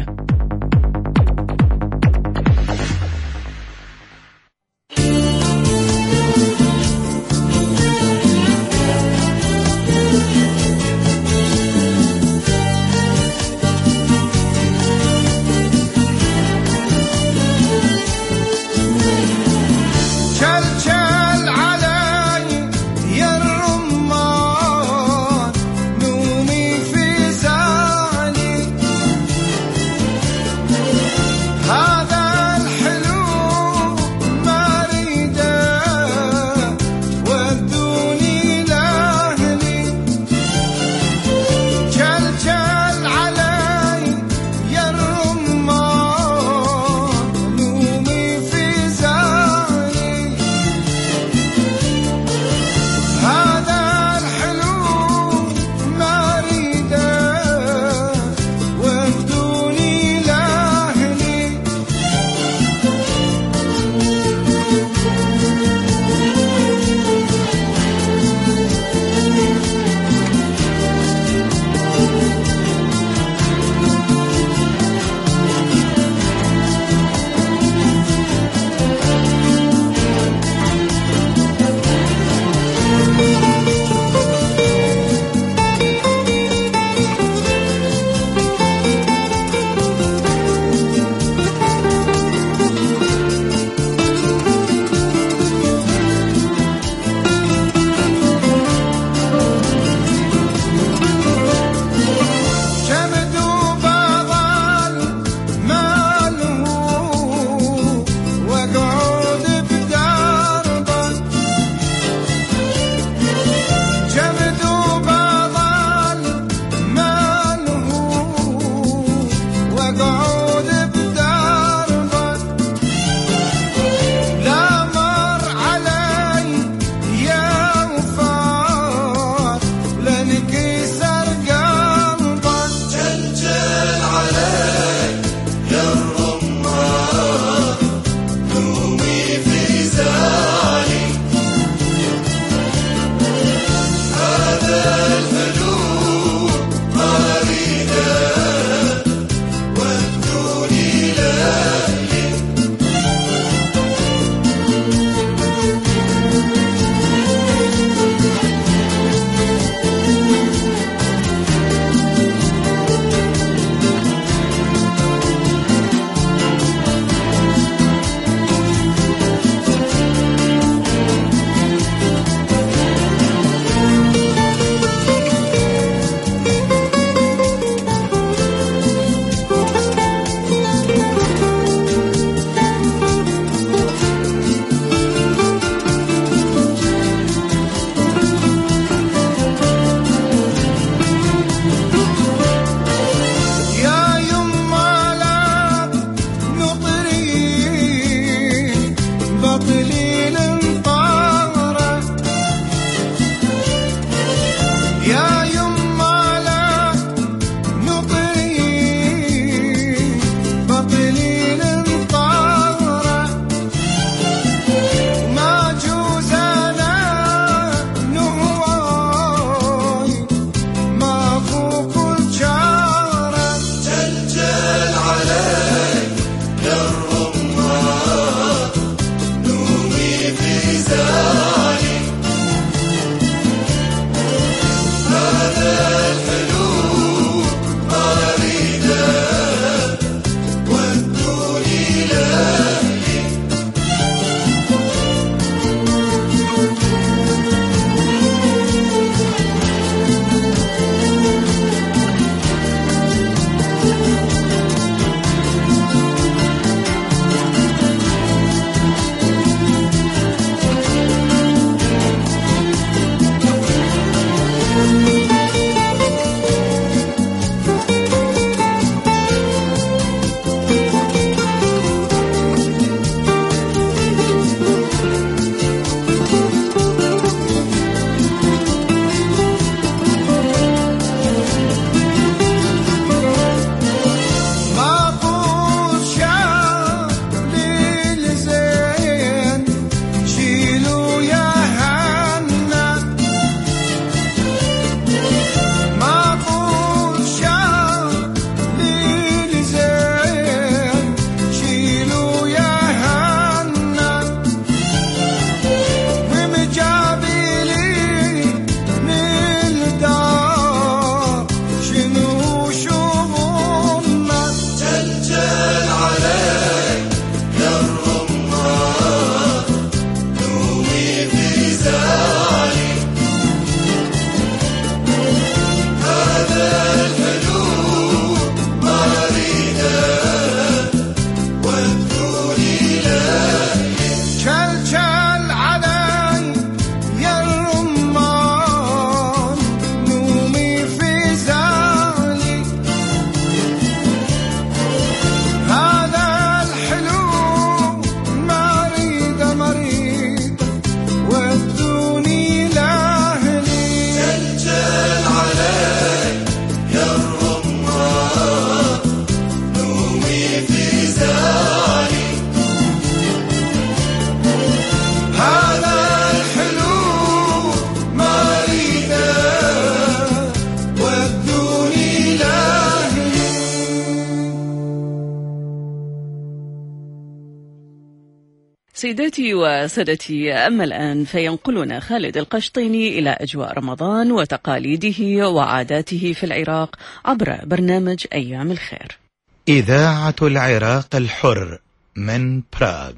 سيداتي وسادتي، أما الآن فينقلنا خالد القشطيني إلى أجواء رمضان وتقاليده وعاداته في العراق عبر برنامج أيام الخير. إذاعة العراق الحر من براغ.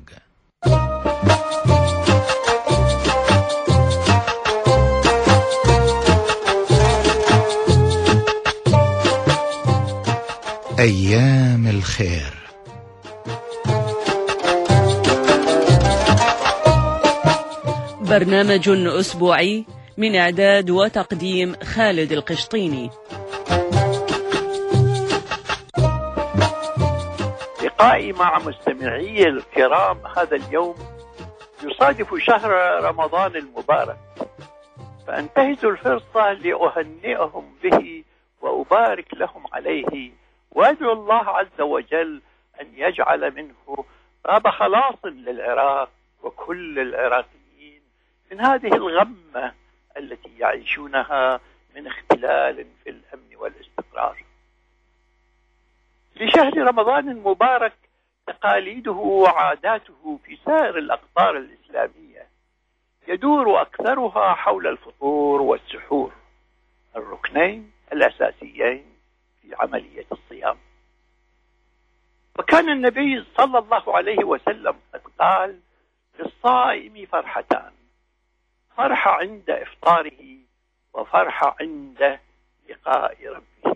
أيام الخير. برنامج أسبوعي من إعداد وتقديم خالد القشطيني. لقائي مع مستمعي الكرام هذا اليوم يصادف شهر رمضان المبارك، فأنتهز الفرصة لأهنئهم به وأبارك لهم عليه، وأدعو الله عز وجل أن يجعل منه باب خلاص للعراق وكل العراقيين من هذه الغمة التي يعيشونها من اختلال في الأمن والاستقرار. لشهر رمضان المبارك تقاليده وعاداته في سائر الأقطار الإسلامية يدور أكثرها حول الفطور والسحور، الركنين الأساسيين في عملية الصيام. وكان النبي صلى الله عليه وسلم قد قال: للصائم فرحتان، فرحة عند إفطاره وفرحة عند لقاء ربه.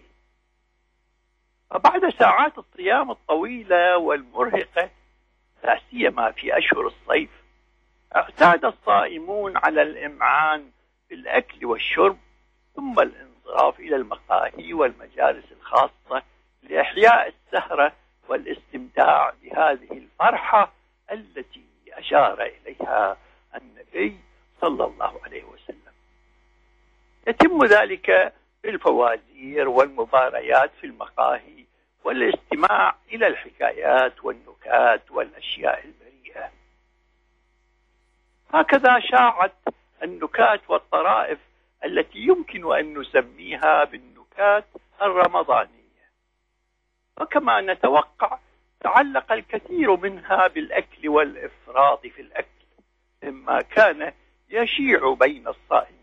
وبعد ساعات الصيام الطويلة والمرهقة، لا سيما في أشهر الصيف، اعتاد الصائمون على الإمعان بالأكل والشرب، ثم الانصراف إلى المقاهي والمجالس الخاصة لإحياء السهرة والاستمتاع بهذه الفرحة التي أشار إليها النبي صلى الله عليه وسلم. يتم ذلك بالفوازير والمباريات في المقاهي والاستماع إلى الحكايات والنكات والأشياء البريئة. هكذا شاعت النكات والطرائف التي يمكن أن نسميها بالنكات الرمضانية، وكما نتوقع تعلق الكثير منها بالأكل والإفراط في الأكل مما كان يشيع بين الصائمين.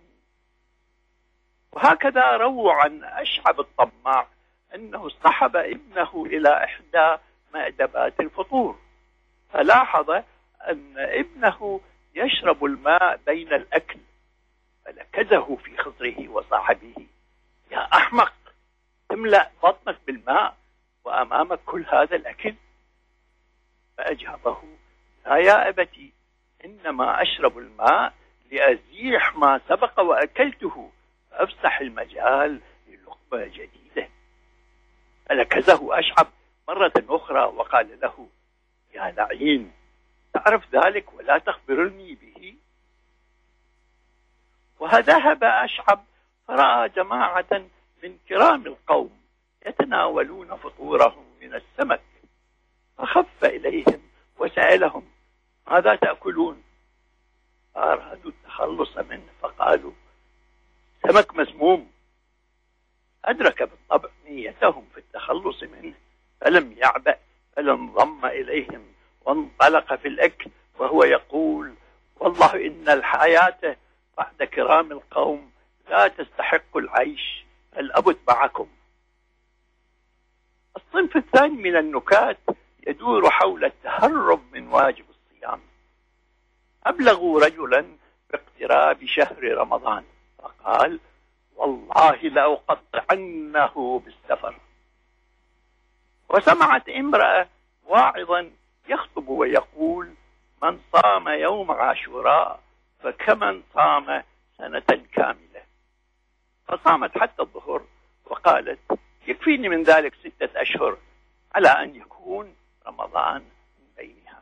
وهكذا روى عن أشعب الطماع أنه اصطحب ابنه إلى إحدى مأدبات الفطور، فلاحظ أن ابنه يشرب الماء بين الأكل، فلكزه في خصره وصاحبه: يا أحمق، تملأ بطنك بالماء وأمامك كل هذا الأكل؟ فأجابه: لا يا أبتي، إنما أشرب الماء لأزيح ما سبق وأكلته، فأفسح المجال للقمة جديدة. فلكزه أشعب مرة أخرى وقال له: يا لعين، تعرف ذلك ولا تخبرني به؟ وذهب أشعب فرأى جماعة من كرام القوم يتناولون فطورهم من السمك، فخف إليهم وسألهم: ماذا تأكلون؟ أرادوا التخلص منه فقالوا: سمك مسموم. أدرك بالطبع نيتهم في التخلص منه، فلم يعبأ، بل انضم إليهم وانطلق في الأكل وهو يقول: والله إن الحياة بعد كرام القوم لا تستحق العيش، فلأبت معكم. الصنف الثاني من النكات يدور حول التهرب من واجب الصيام. أبلغوا رجلا باقتراب شهر رمضان فقال: والله لأقطعنه بالسفر. وسمعت امرأة واعظا يخطب ويقول: من صام يوم عاشوراء فكمن صام سنة كاملة. فصامت حتى الظهر وقالت: يكفيني من ذلك 6 أشهر على أن يكون رمضان من بينها.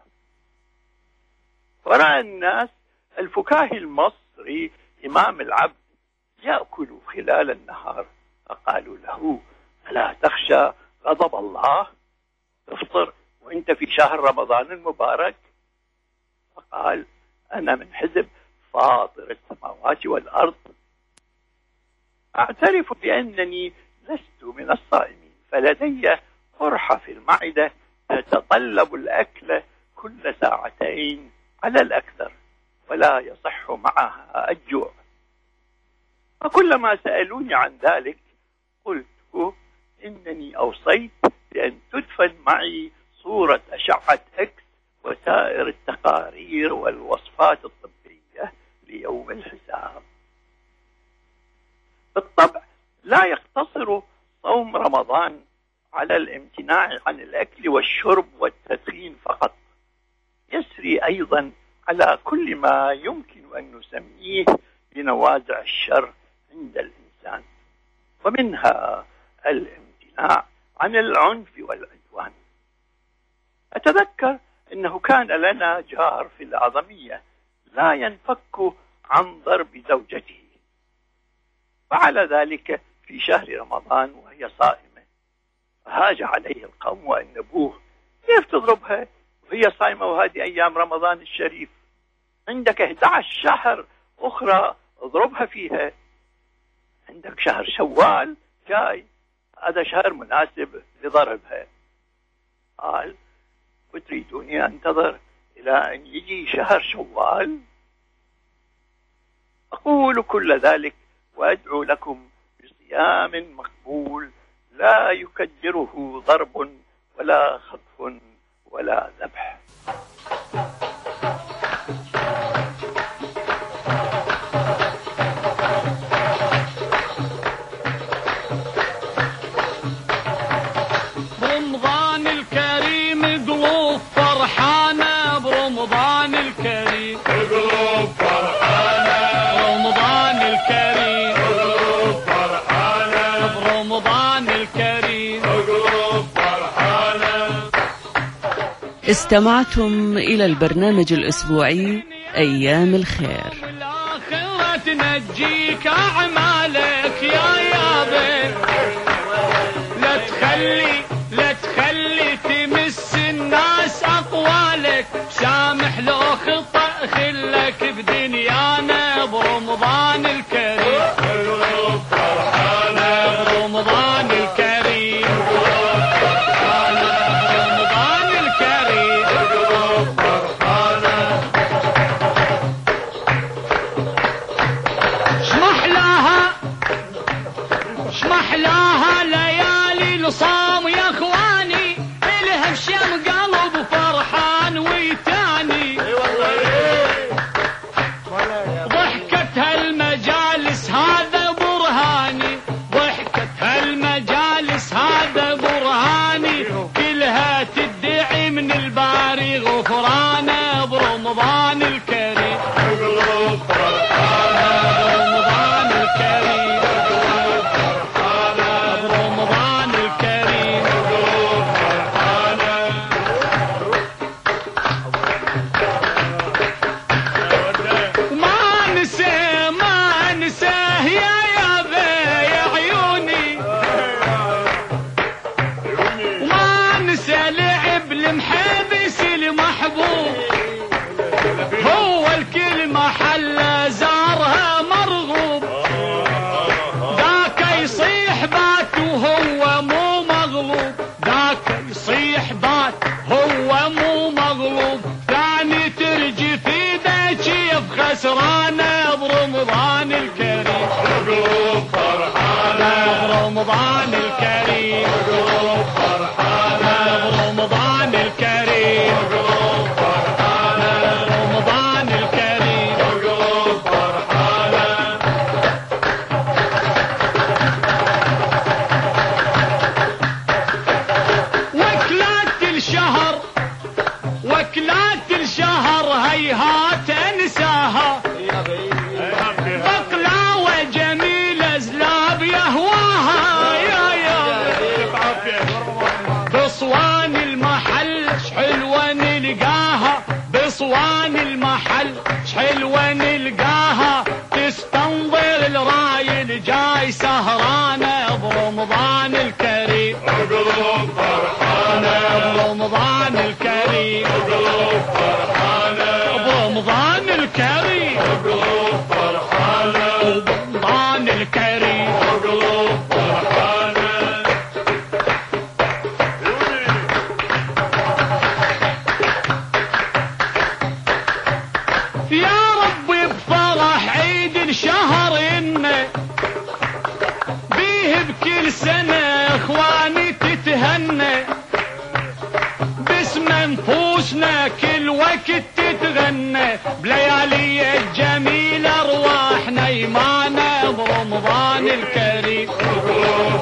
ورأى الناس الفكاهي المصري إمام العبد يأكل خلال النهار، فقالوا له: ألا تخشى غضب الله؟ تفطر وانت في شهر رمضان المبارك؟ فقال: أنا من حزب فاطر السماوات والأرض. أعترف بأنني لست من الصائمين، فلدي قرحة في المعدة تتطلب الأكل كل 2 ساعتين على الأكثر، ولا يصح معها الجوع. فكلما سألوني عن ذلك قلت إنني أوصيت بأن تدفن معي صورة أشعة إكس وسائر التقارير والوصفات الطبية ليوم الحساب. بالطبع لا يقتصر صوم رمضان على الامتناع عن الأكل والشرب والتدخين فقط، يسري أيضا على كل ما يمكن أن نسميه بنوازع الشر عند الإنسان، ومنها الامتناع عن العنف والعدوان. أتذكر أنه كان لنا جار في الأعظمية لا ينفك عن ضرب زوجته، فعل ذلك في شهر رمضان وهي صائمة، فهاج عليه القوم وأن أبوه كيف تضربها وهي صائمة وهذه أيام رمضان الشريف، عندك 11 شهر أخرى اضربها فيها، عندك شهر شوال جاي هذا شهر مناسب لضربها. قال وتريدوني أنتظر إلى أن يجي شهر شوال؟ أقول كل ذلك وأدعو لكم بصيام مقبول لا يكدره ضرب ولا خطف ولا ذبح. برمضان الكريم قلوب فرحانة، برمضان الكريم قلوب فرحانة، برمضان الكريم قلوب فرحانة، برمضان الكريم قلوب فرحانة. استمعتم إلى البرنامج الأسبوعي أيام الخير. والآخرة تنجيك أعمالك يا يابا، لا تخلي تمس الناس أقوالك، سامح لو خطأ خلك بدنيانا، برمضان الكريم برمضان الكريم برمضان الكريم. شمحلاها ليالي الصام يا اخواني، الها بشم قلب فرحان ويتاني، ضحكت هالمجالس هذا برهاني، ضحكت هالمجالس هذا برهاني، كلها تدعي من الباري غفرانه، برمضان الكريم برمضان الكريم برمضان الكريم. ما نساه يا عيوني، وما نسى لعب المحبس المحبوب، هو الكل محل زارها مرغوب، ذاك يصيح بات وهو مو مغلوب، ذاك يصيح بات هو مو مغلوب، ثاني ترجف ايده كيف خسرانه، برمضان الكريم قلوب فرحانه، برمضان الكريم قلوب فرحانه، برمضان الكريم قلوب فرحانه، برمضان الكريم قلوب فرحانه. وكلات الشهر هيهات انساها، بقلاوة جميلة زلاب يهواها، بصوان المحل شحلوة نلقاها، بصوان المحل شحلوة نلقاها، تستنظر الرايل جاي سهرانة، برمضان الكريم قلوب فرحانة، برمضان الكريم قلوب فرحانة، برمضان الكريم قلوب فرحانة، برمضان الكريم قلوب فرحانة. يا ربي بفرح عيد الشهرنا بيه بكل سنة اخواني تتهنى باسم انفسنا كل وقت تتغنى بليالي الجميلة ارواحنا يمعنا برمضان الكريم